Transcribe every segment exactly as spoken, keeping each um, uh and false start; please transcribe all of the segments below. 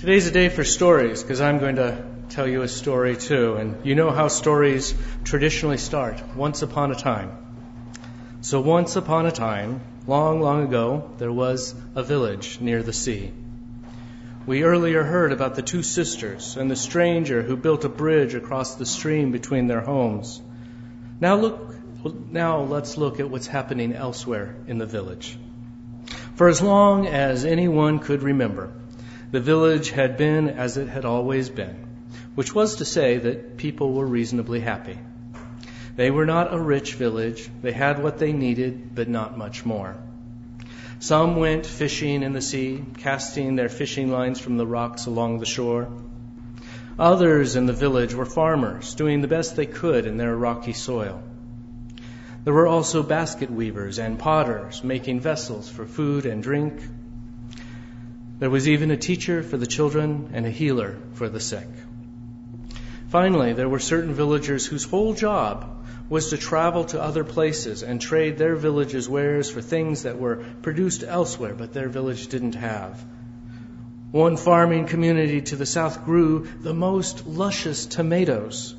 Today's a day for stories because I'm going to tell you a story too. And you know how stories traditionally start, once upon a time. So once upon a time, long, long ago, there was a village near the sea. We earlier heard about the two sisters and the stranger who built a bridge across the stream between their homes. Now look, now let's look at what's happening elsewhere in the village. For as long as anyone could remember, the village had been as it had always been, which was to say that people were reasonably happy. They were not a rich village. They had what they needed, but not much more. Some went fishing in the sea, casting their fishing lines from the rocks along the shore. Others in the village were farmers, doing the best they could in their rocky soil. There were also basket weavers and potters, making vessels for food and drink. There was even a teacher for the children and a healer for the sick. Finally, there were certain villagers whose whole job was to travel to other places and trade their village's wares for things that were produced elsewhere, but their village didn't have. One farming community to the south grew the most luscious tomatoes.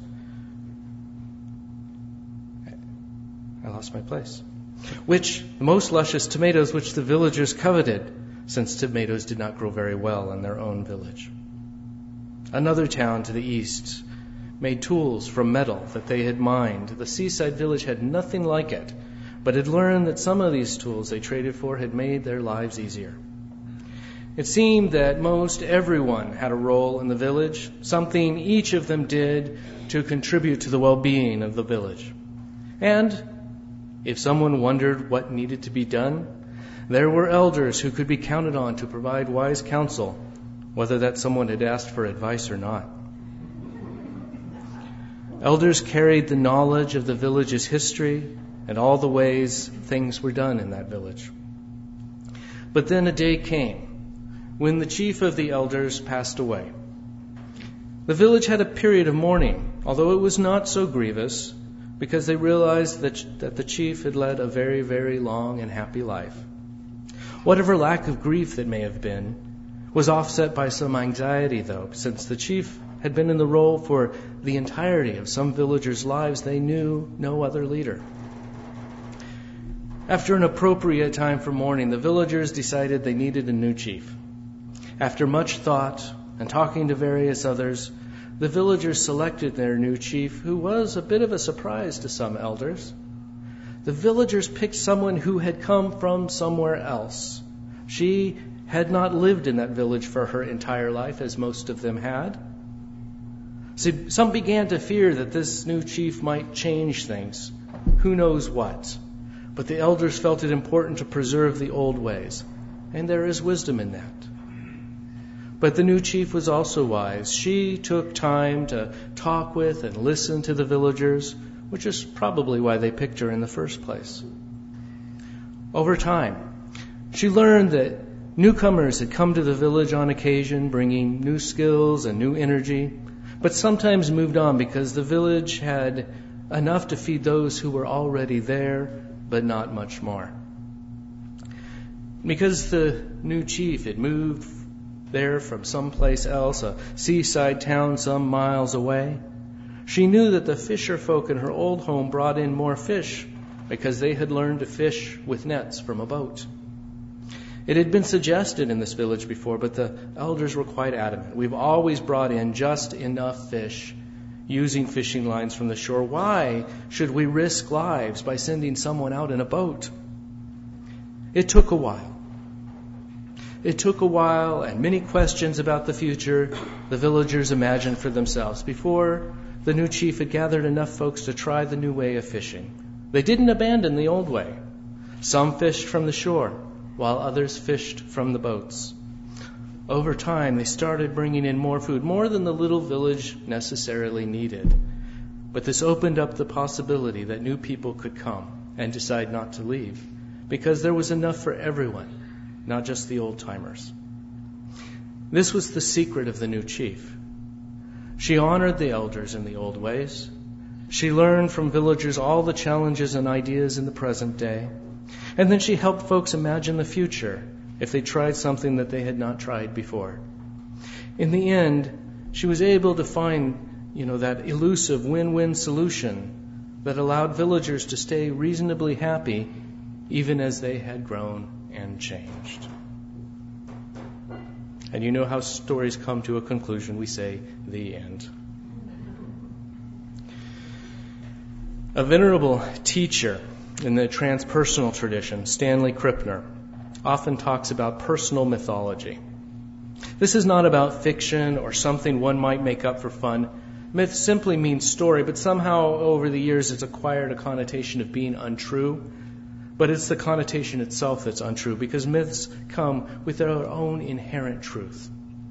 I lost my place. Which, the most luscious tomatoes which the villagers coveted, since tomatoes did not grow very well in their own village. Another town to the east made tools from metal that they had mined. The seaside village had nothing like it, but had learned that some of these tools they traded for had made their lives easier. It seemed that most everyone had a role in the village, something each of them did to contribute to the well-being of the village. And if someone wondered what needed to be done, there were elders who could be counted on to provide wise counsel, whether that someone had asked for advice or not. Elders carried the knowledge of the village's history and all the ways things were done in that village. But then a day came when the chief of the elders passed away. The village had a period of mourning, although it was not so grievous, because they realized that, that the chief had led a very, very long and happy life. Whatever lack of grief that may have been was offset by some anxiety, though, since the chief had been in the role for the entirety of some villagers' lives. They knew no other leader. After an appropriate time for mourning, the villagers decided they needed a new chief. After much thought and talking to various others, the villagers selected their new chief, who was a bit of a surprise to some elders. The villagers picked someone who had come from somewhere else. She had not lived in that village for her entire life, as most of them had. See, some began to fear that this new chief might change things. Who knows what? But the elders felt it important to preserve the old ways, and there is wisdom in that. But the new chief was also wise. She took time to talk with and listen to the villagers, which is probably why they picked her in the first place. Over time, she learned that newcomers had come to the village on occasion, bringing new skills and new energy, but sometimes moved on because the village had enough to feed those who were already there, but not much more. Because the new chief had moved there from someplace else, a seaside town some miles away, she knew that the fisher folk in her old home brought in more fish because they had learned to fish with nets from a boat. It had been suggested in this village before, but the elders were quite adamant. We've always brought in just enough fish using fishing lines from the shore. Why should we risk lives by sending someone out in a boat? It took a while. It took a while and many questions about the future the villagers imagined for themselves before the new chief had gathered enough folks to try the new way of fishing. They didn't abandon the old way. Some fished from the shore, while others fished from the boats. Over time, they started bringing in more food, more than the little village necessarily needed. But this opened up the possibility that new people could come and decide not to leave, because there was enough for everyone, not just the old-timers. This was the secret of the new chief. She honored the elders in the old ways. She learned from villagers all the challenges and ideas in the present day. And then she helped folks imagine the future if they tried something that they had not tried before. In the end, she was able to find, you know, that elusive win-win solution that allowed villagers to stay reasonably happy even as they had grown and changed. And you know how stories come to a conclusion. We say, the end. A venerable teacher in the transpersonal tradition, Stanley Krippner, often talks about personal mythology. This is not about fiction or something one might make up for fun. Myth simply means story, but somehow over the years it's acquired a connotation of being untrue. But it's the connotation itself that's untrue, because myths come with their own inherent truth.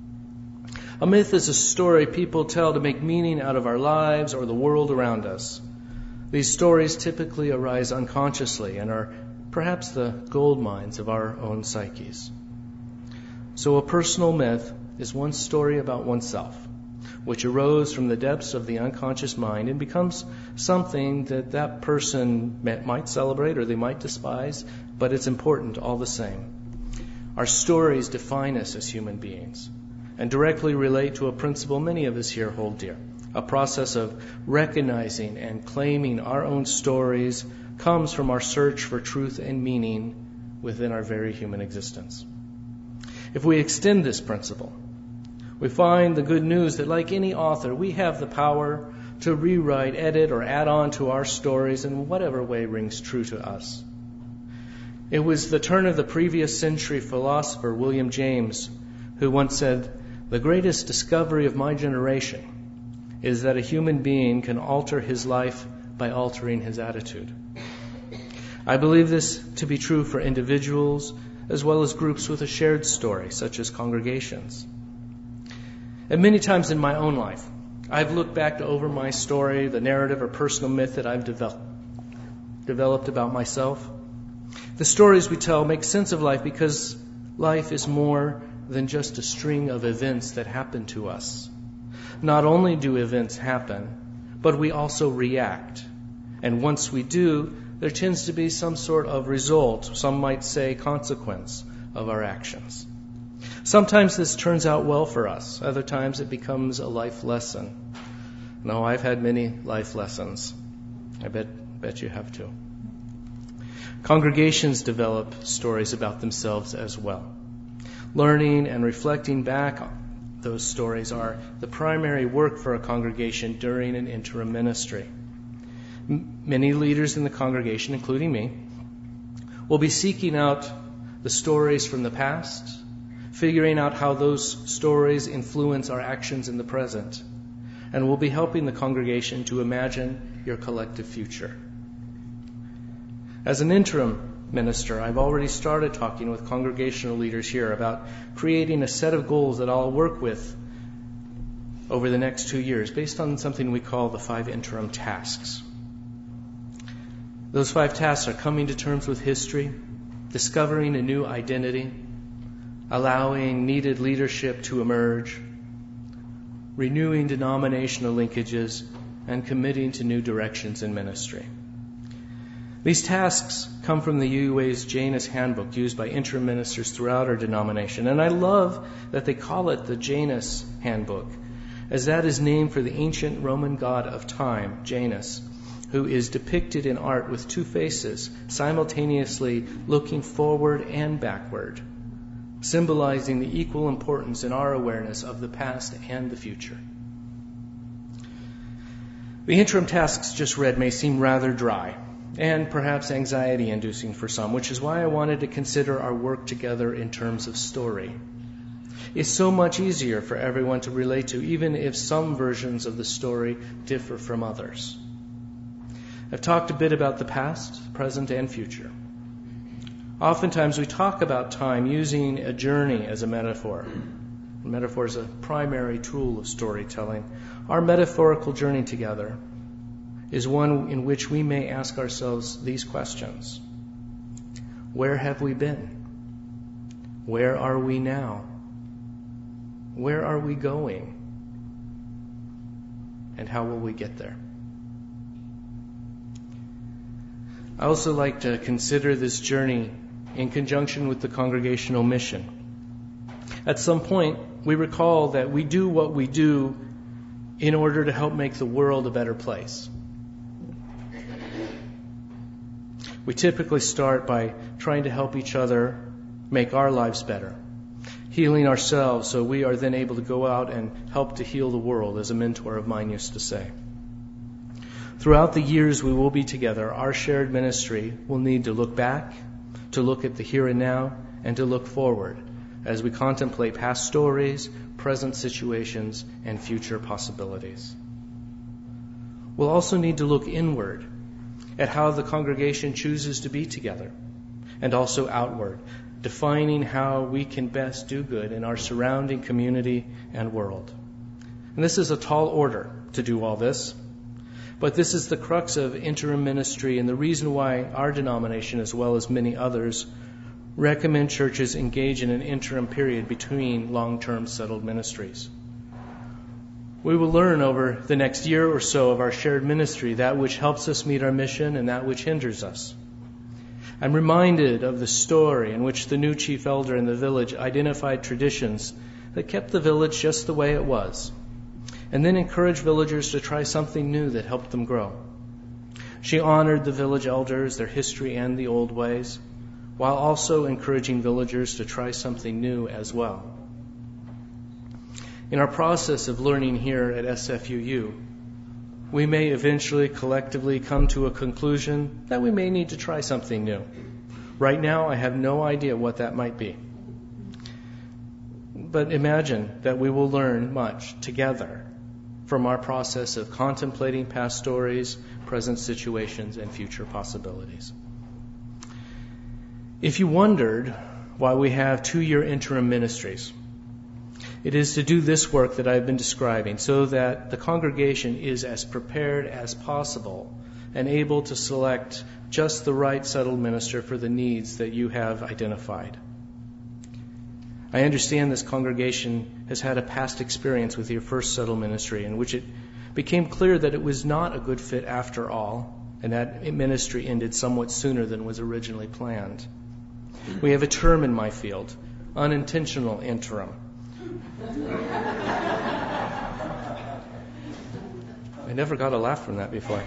A myth is a story people tell to make meaning out of our lives or the world around us. These stories typically arise unconsciously and are perhaps the gold mines of our own psyches. So a personal myth is one story about oneself, which arose from the depths of the unconscious mind and becomes something that that person might celebrate or they might despise, but it's important all the same. Our stories define us as human beings and directly relate to a principle many of us here hold dear. A process of recognizing and claiming our own stories comes from our search for truth and meaning within our very human existence. If we extend this principle, we find the good news that, like any author, we have the power to rewrite, edit, or add on to our stories in whatever way rings true to us. It was the turn of the previous century philosopher William James who once said, "The greatest discovery of my generation is that a human being can alter his life by altering his attitude." I believe this to be true for individuals as well as groups with a shared story, such as congregations. And many times in my own life, I've looked back over my story, the narrative or personal myth that I've developed, developed about myself. The stories we tell make sense of life because life is more than just a string of events that happen to us. Not only do events happen, but we also react. And once we do, there tends to be some sort of result, some might say consequence, of our actions. Sometimes this turns out well for us. Other times it becomes a life lesson. No, I've had many life lessons. I bet, bet you have too. Congregations develop stories about themselves as well. Learning and reflecting back on those stories are the primary work for a congregation during an interim ministry. M- many leaders in the congregation, including me, will be seeking out the stories from the past, figuring out how those stories influence our actions in the present, and will be helping the congregation to imagine your collective future. As an interim minister, I've already started talking with congregational leaders here about creating a set of goals that I'll work with over the next two years based on something we call the five interim tasks. Those five tasks are coming to terms with history, discovering a new identity, allowing needed leadership to emerge, renewing denominational linkages, and committing to new directions in ministry. These tasks come from the U U A's Janus Handbook used by interim ministers throughout our denomination. And I love that they call it the Janus Handbook, as that is named for the ancient Roman god of time, Janus, who is depicted in art with two faces, simultaneously looking forward and backward, symbolizing the equal importance in our awareness of the past and the future. The interim tasks just read may seem rather dry, and perhaps anxiety-inducing for some, which is why I wanted to consider our work together in terms of story. It's so much easier for everyone to relate to, even if some versions of the story differ from others. I've talked a bit about the past, present, and future. Oftentimes we talk about time using a journey as a metaphor. A metaphor is a primary tool of storytelling. Our metaphorical journey together is one in which we may ask ourselves these questions. Where have we been? Where are we now? Where are we going? And how will we get there? I also like to consider this journey in conjunction with the congregational mission. At some point, we recall that we do what we do in order to help make the world a better place. We typically start by trying to help each other make our lives better, healing ourselves so we are then able to go out and help to heal the world, as a mentor of mine used to say. Throughout the years we will be together, our shared ministry will need to look back, to look at the here and now, and to look forward as we contemplate past stories, present situations, and future possibilities. We'll also need to look inward at how the congregation chooses to be together, and also outward, defining how we can best do good in our surrounding community and world. And this is a tall order to do all this, but this is the crux of interim ministry and the reason why our denomination, as well as many others, recommend churches engage in an interim period between long-term settled ministries. We will learn over the next year or so of our shared ministry that which helps us meet our mission and that which hinders us. I'm reminded of the story in which the new chief elder in the village identified traditions that kept the village just the way it was, and then encouraged villagers to try something new that helped them grow. She honored the village elders, their history, and the old ways, while also encouraging villagers to try something new as well. In our process of learning here at S F U U, we may eventually collectively come to a conclusion that we may need to try something new. Right now, I have no idea what that might be. But imagine that we will learn much together from our process of contemplating past stories, present situations, and future possibilities. If you wondered why we have two-year interim ministries, it is to do this work that I've been describing so that the congregation is as prepared as possible and able to select just the right settled minister for the needs that you have identified. I understand this congregation has had a past experience with your first settled ministry in which it became clear that it was not a good fit after all, and that ministry ended somewhat sooner than was originally planned. We have a term in my field, unintentional interim. I never got a laugh from that before.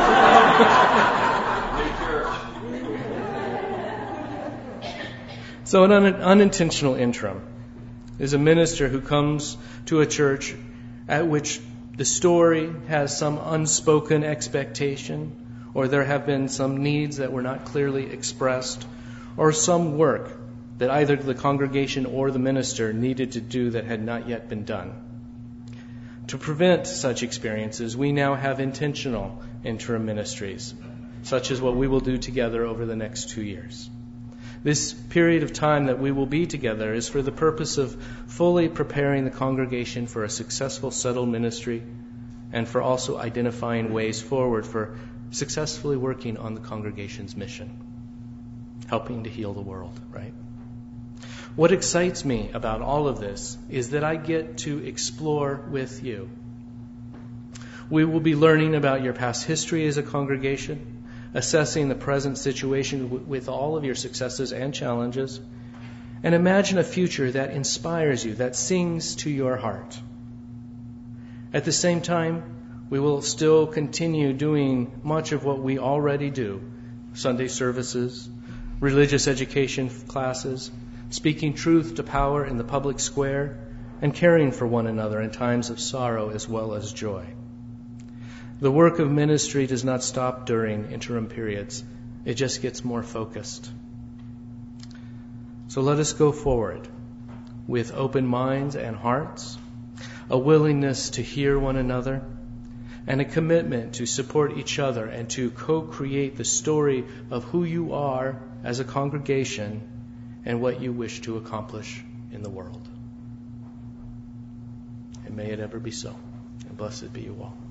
So an un- unintentional interim is a minister who comes to a church at which the story has some unspoken expectation, or there have been some needs that were not clearly expressed, or some work that either the congregation or the minister needed to do that had not yet been done. To prevent such experiences, we now have intentional interim ministries, such as what we will do together over the next two years. This period of time that we will be together is for the purpose of fully preparing the congregation for a successful settled ministry and for also identifying ways forward for successfully working on the congregation's mission, helping to heal the world, right? What excites me about all of this is that I get to explore with you. We will be learning about your past history as a congregation, assessing the present situation w- with all of your successes and challenges, and imagine a future that inspires you, that sings to your heart. At the same time, we will still continue doing much of what we already do: Sunday services, religious education classes, speaking truth to power in the public square, and caring for one another in times of sorrow as well as joy. The work of ministry does not stop during interim periods. It just gets more focused. So let us go forward with open minds and hearts, a willingness to hear one another, and a commitment to support each other and to co-create the story of who you are as a congregation and what you wish to accomplish in the world. And may it ever be so. And blessed be you all.